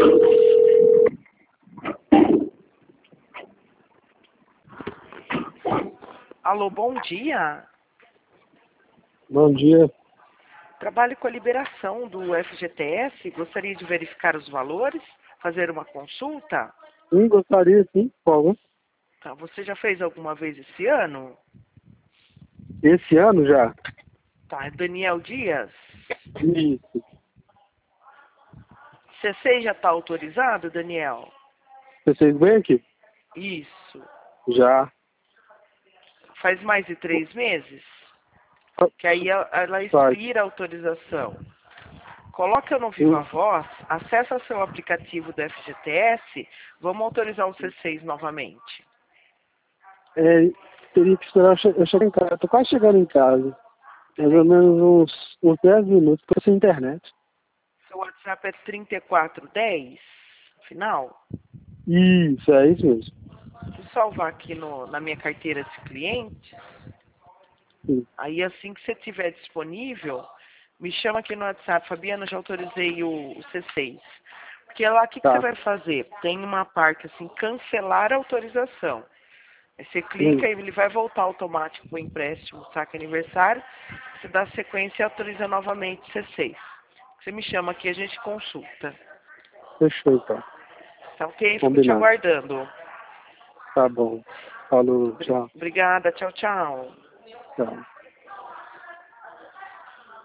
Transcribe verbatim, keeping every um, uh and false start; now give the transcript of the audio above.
Alô, bom dia. Bom dia. Trabalho com a liberação do F G T S. Gostaria de verificar os valores, fazer uma consulta. Sim, gostaria, sim, por favor. Tá, você já fez alguma vez esse ano? Esse ano já? Tá, é Daniel Dias. Isso. C seis já está autorizado, Daniel? Você fez bem aqui? Isso. Já. Faz mais de três meses? Que aí ela ela Faz. expira a autorização. Coloca no Viva Voz, acessa seu aplicativo do F G T S, vamos autorizar o C seis novamente. É, teria que esperar eu che- eu chegar em casa. Tô quase chegando em casa. Mais ou menos uns, uns dez minutos para sem internet. Seu WhatsApp é trinta e quatro dez, final? Isso, é isso mesmo. Vou salvar aqui no, na minha carteira de clientes. Sim. Aí assim que você tiver disponível, me chama aqui no WhatsApp. Fabiana, já autorizei o, o C seis. Porque lá o que, que Tá. você vai fazer? Tem uma parte assim, cancelar a autorização. Aí você clica Sim. e ele vai voltar automático o empréstimo, saque aniversário. Você dá sequência e autoriza novamente o C seis. Você me chama aqui, a gente consulta. Fechou, então. Tá ok? Fico te Combinado. aguardando. Tá bom. Falou, tchau. Obrigada, tchau, tchau. Tchau.